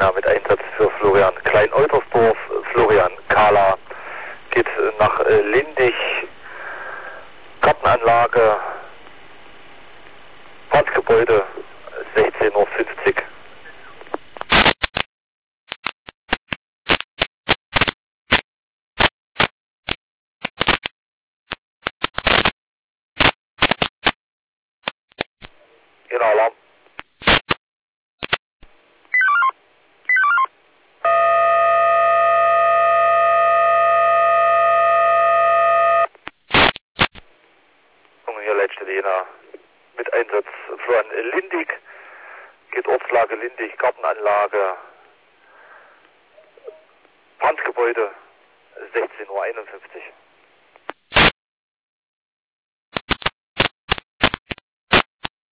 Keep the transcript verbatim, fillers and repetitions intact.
Jena mit Einsatz für Florian Klein-Eutersdorf. Florian Kahler geht nach äh, Lindig, Gartenanlage, Brandgebäude, sechzehn Uhr fünfzig. Genau, Alarm. Hier Leitstelle Jena mit Einsatz Florian Lindig, geht Ortslage Lindig, Gartenanlage, Brandgebäude, sechzehn Uhr einundfünfzig.